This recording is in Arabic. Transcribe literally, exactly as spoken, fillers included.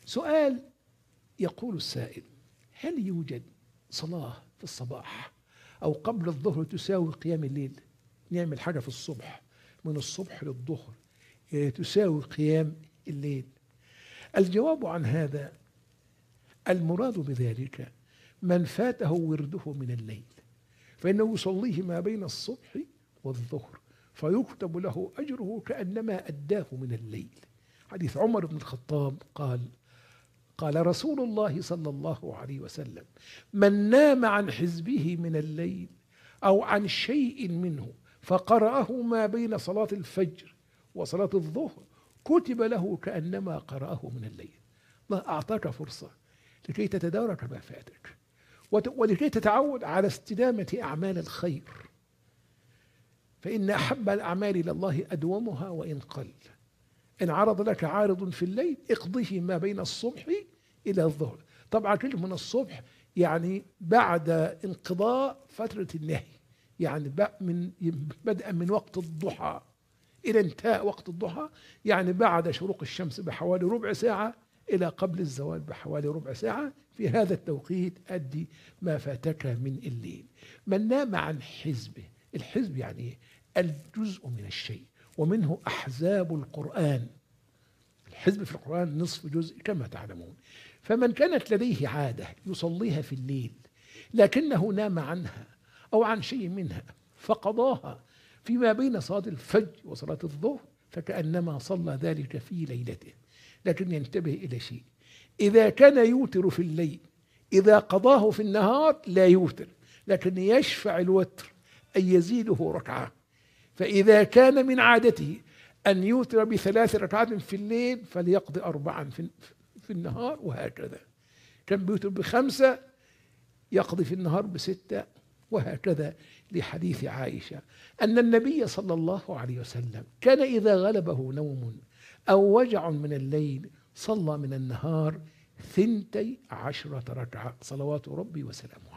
سؤال، يقول السائل: هل يوجد صلاة في الصباح أو قبل الظهر تساوي قيام الليل؟ نعمل حاجة في الصبح من الصبح للظهر تساوي قيام الليل؟ الجواب عن هذا: المراد بذلك من فاته ورده من الليل، فإنه يصليه ما بين الصبح والظهر فيكتب له أجره كأنما أداه من الليل. حديث عمر بن الخطاب قال: قال رسول الله صلى الله عليه وسلم: من نام عن حزبه من الليل أو عن شيء منه فقرأه ما بين صلاة الفجر وصلاة الظهر كتب له كأنما قرأه من الليل. الله أعطاك فرصة لكي تتدارك ما فاتك ولكي تتعود على استدامة أعمال الخير، فإن أحب الأعمال إلى الله أدومها وإن قل. إن عرض لك عارض في الليل اقضه ما بين الصبح إلى الظهر. طبعا كلمة من الصبح يعني بعد انقضاء فترة النهي، يعني من بدءا من وقت الضحى إلى انتهاء وقت الضحى، يعني بعد شروق الشمس بحوالي ربع ساعة إلى قبل الزوال بحوالي ربع ساعة. في هذا التوقيت أدي ما فاتك من الليل. من نام عن حزبه، الحزب يعني الجزء من الشيء، ومنه أحزاب القرآن. الحزب في القرآن نصف جزء كما تعلمون. فمن كانت لديه عادة يصليها في الليل لكنه نام عنها أو عن شيء منها فقضاها فيما بين صلاة الفجر وصلاة الظهر فكأنما صلى ذلك في ليلته. لكن ينتبه إلى شيء: إذا كان يوتر في الليل إذا قضاه في النهار لا يوتر، لكن يشفع الوتر أن يزيده ركعة. فإذا كان من عادته أن يوتر بثلاث ركعات في الليل فليقضي أربعا في, في النهار، وهكذا. كان بيوتر بخمسة يقضي في النهار بستة، وهكذا. لحديث عائشة أن النبي صلى الله عليه وسلم كان إذا غلبه نوم أو وجع من الليل صلى من النهار ثنتي عشرة ركعة صلوات ربي وسلامه.